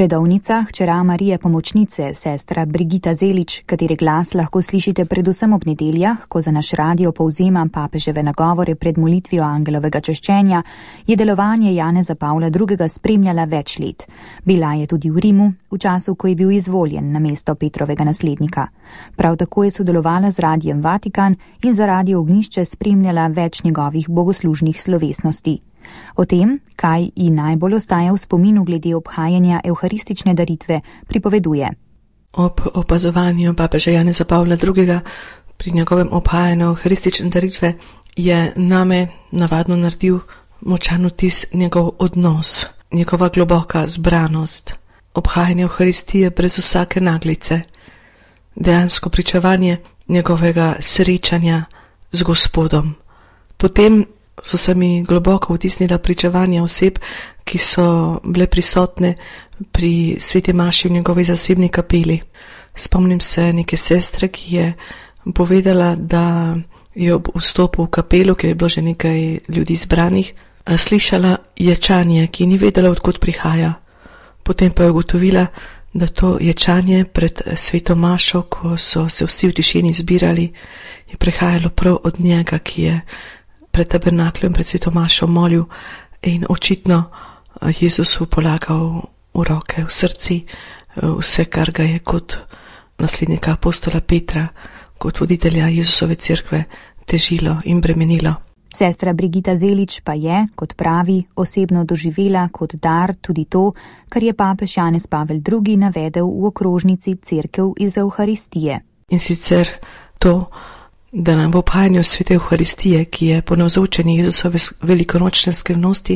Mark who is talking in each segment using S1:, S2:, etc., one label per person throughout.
S1: Redovnica, hčera Marije Pomočnice, sestra Brigita Zelič, katere glas lahko slišite predvsem ob nedeljah, ko za naš radio povzema papeževe nagovore pred molitvijo angelovega češčenja, je delovanje Janeza Pavla II. Spremljala več let. Bila je tudi v Rimu, v času, ko je bil izvoljen na mesto Petrovega naslednika. Prav tako je sodelovala z Radiem Vatikan in za Radio Ognjišče spremljala več njegovih bogoslužnih slovesnosti. O tem, kaj ji najbolj ostaja v spominu glede obhajanja evharistične daritve, pripoveduje.
S2: Ob opazovanju papeža Janeza Pavla II. Pri njegovem obhajanju evharistične daritve je name navadno naredil močan vtis njegov odnos, njegova globoka zbranost, obhajanje evharistije brez vsake naglice, dejansko pričevanje njegovega srečanja z Gospodom. Potem so se mi globoko vtisnila pričevanja oseb, ki so bile prisotne pri sveti maši v njegovi zasebni kapeli. Spomnim se neke sestre, ki je povedala, da je ob vstopu v kapelo, kjer je bilo že nekaj ljudi zbranih, slišala ječanje, ki ni vedela, odkot prihaja. Potem pa je ugotovila, da to ječanje pred sveto mašo, ko so se vsi v tišini zbirali, je prihajalo prav od njega, ki je pred tabernakljem, pred sveto mašo molil in očitno Jezusu polagal v roke, v srci vse, kar ga je kot naslednika apostola Petra, kot voditelja Jezusove cerkve težilo in bremenilo.
S1: Sestra Brigita Zelič pa je, kot pravi, osebno doživela kot dar tudi to, kar je papež Janez Pavel II. Navedel v okrožnici Cerkev iz Evharistije.
S2: In sicer to, da nam v obhajanju svete Evharistije, ki je po navzočenju Jezusove velikonočne skrivnosti,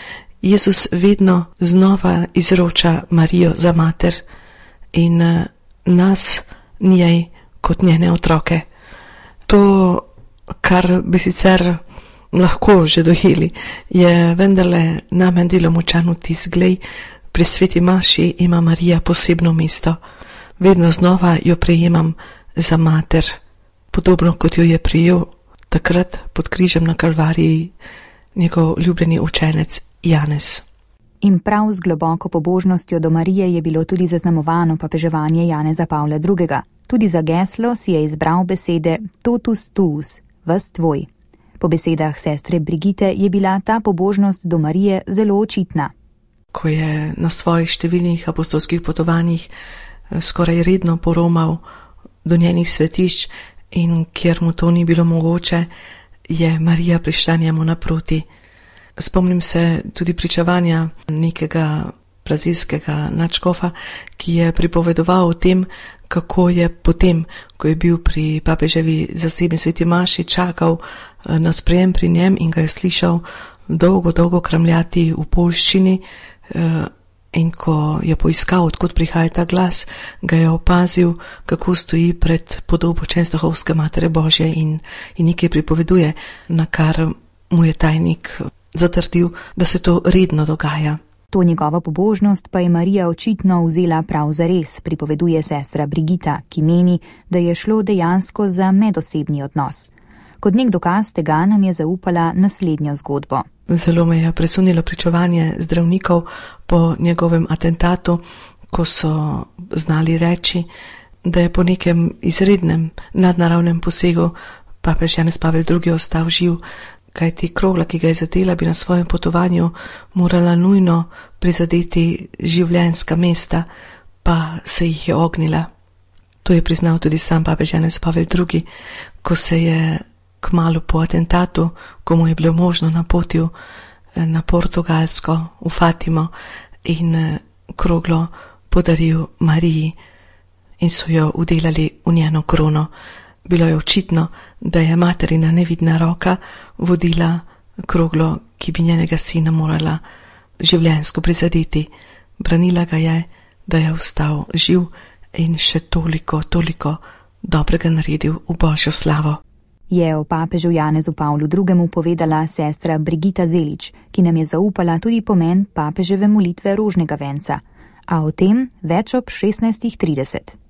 S2: Jezus vedno znova izroča Marijo za mater in nas njej kot njene otroke. To, kar bi sicer lahko že dojeli, je vendarle name delo močan vtis. Glej, pri sveti maši ima Marija posebno mesto. Vedno znova jo prejemam za mater, podobno kot jo je prijel takrat pod križem na Kalvariji njegov ljubljeni učenec Janez.
S1: In prav z globoko pobožnostjo do Marije je bilo tudi zaznamovano papeževanje Janeza Pavla II. Tudi za geslo si je izbral besede totus tuus, ves tvoj. Po besedah sestre Brigite je bila ta pobožnost do Marije zelo očitna.
S2: Ko je na svojih številnih apostolskih potovanjih skoraj redno poromal do njenih svetišč in kjer mu to ni bilo mogoče, je Marija prišla njemu naproti. Spomnim se tudi pričevanja nekega brazilskega nadškofa, ki je pripovedoval o tem, kako je potem, ko je bil pri papeževi zasebni sveti maši, čakal na sprejem pri njem in ga je slišal dolgo kramljati v poljščini, in ko je poiskal, odkot prihaja ta glas, ga je opazil, kako stoji pred podobo Częstochowske Matere Božje in nekaj pripoveduje, na kar mu je tajnik zatrdil, da se to redno dogaja.
S1: To njegovo pobožnost pa je Marija očitno vzela prav zares, pripoveduje sestra Brigita, ki meni, da je šlo dejansko za medosebni odnos. Kot nek dokaz tega nam je zaupala naslednjo zgodbo.
S2: Zelo me je presunilo pričevanje zdravnikov po njegovem atentatu, ko so znali reči, da je po nekem izrednem nadnaravnem posegu papež Janez Pavel II. Ostal živ, kajti krogla, ki ga je zadela, bi na svojem potovanju morala nujno prizadeti življenjska mesta, pa se jih je ognila. To je priznal tudi sam papež Janez Pavel II., ko se je kmalu po atentatu, ko mu je bilo možno, napotil na Portugalsko, v Fatimo, in kroglo podaril Mariji in so jo udelali v njeno krono. Bilo je očitno, da je materina nevidna roka vodila kroglo, ki bi njenega sina morala življenjsko prizadeti. Branila ga je, da je ostal živ in še toliko dobrega naredil v Božjo slavo.
S1: Je o papežu Janezu Pavlu II. Povedala sestra Brigita Zelič, ki nam je zaupala tudi pomen papeževe molitve rožnega venca. A o tem več ob 16:30.